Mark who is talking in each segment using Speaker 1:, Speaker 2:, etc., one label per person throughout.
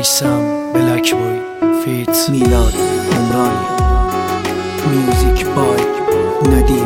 Speaker 1: میسم بلک بوی فیت
Speaker 2: میلاد عمرانی میوزیک بای ندیم.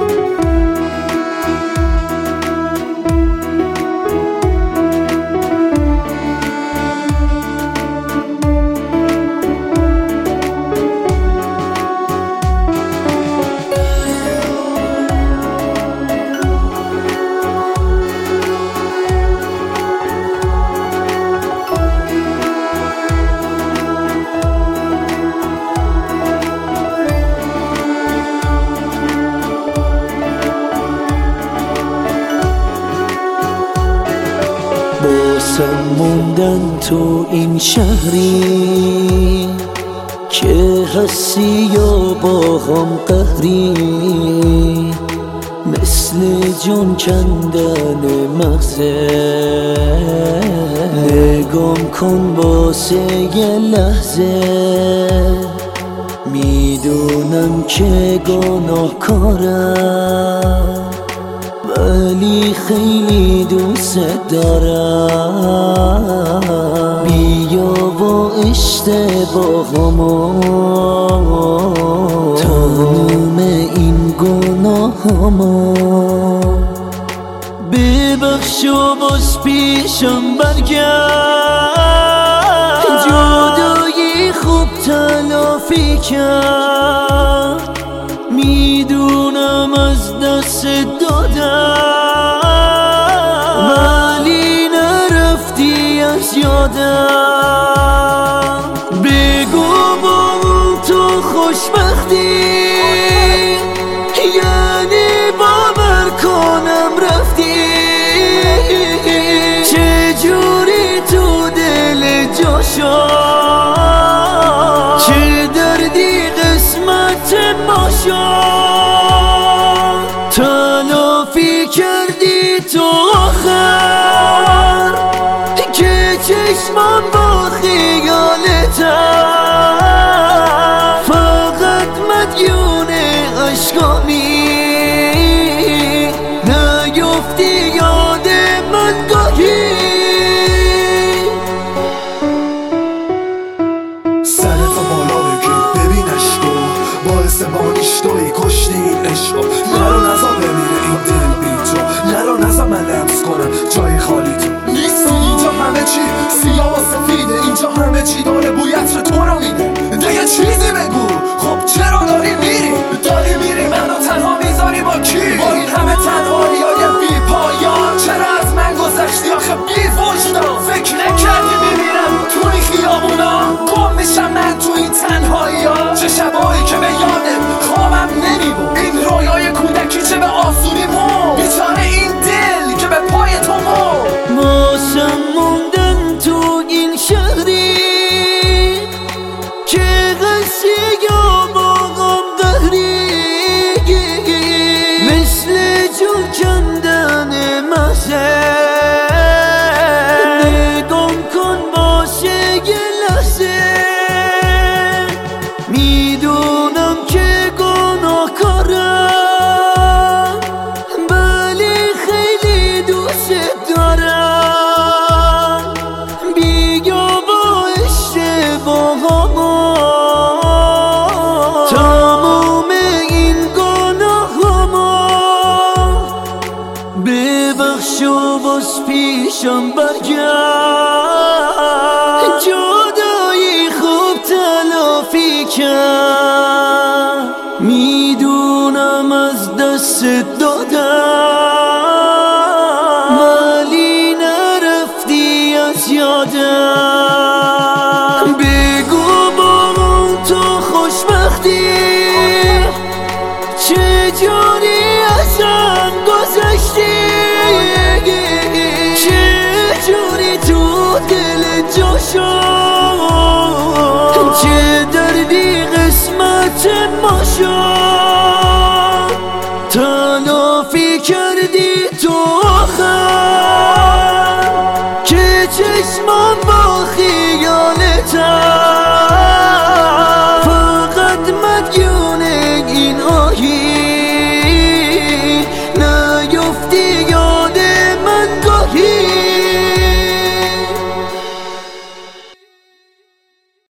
Speaker 3: باسم موندن تو این شهری که هستی یا با هم قهری، مثل جون کندن مغزه. نگام کن واسه یه لحظه، میدونم که گناهکارم ولی خیلی دوست دارم. بیا با اشتباهامو تموم این گناهامو ببخش و باز پیشم برگرد. جدایی خوب تلافی کرد، میدونم از دست دادم ولی نرفتی از یادم. بگو با تو خوشبختی، یعنی باور کنم رفتی. چجوری تو دل جا شد، چه دردی قسمت ما شد. تلافی کردی تو آخر که چشمم با خیالتم، فقط مدیون عشقامی. نیفتی یاد من گاهی،
Speaker 4: سرتو بالا بگیر ببین عشقو، باعث بانیش توی کشتی این عشقو. نرو نزا بمیره این دل بی تو، نرو نزا من لمس کنم جای خالی تو. نیستی اینجا همه چی سیاه و سفیده، اینجا همه چی داره بوی عطر تو رو میده. دیگه چیزی بگو، خب چرا داری میری منو تنها میذاری با کی؟ با این همه تنهایی های بی پایان چرا از من گذشتی آخه بی وجدان؟ فکر نکردی میمیرم تو این خیابونا، گم میشم من تو این تنهایی ها. چه شبایی که به یادت خوابم نمیبود، این رویای کودکی چه به آسونی بود. بیچاره این دل که به پای تو مرد.
Speaker 3: باسم موندن تو این شهری که قصه یا با غم قهری، مثل جون کندن مغزه. نگام کن واسه یه لحظه، میدونم که گناهکارم ولی خیلی دوست دارم. بیا با اشتباهامو تموم این گناهامو ببخش و باز پیشم برگرد. جدایی خوب تلافی کرد، میدونم از دست دادم ولی نرفتی از یادم. بگو با تو خوشبختی، چجوری ازم گذشتی. چجوری تو دل جا شد،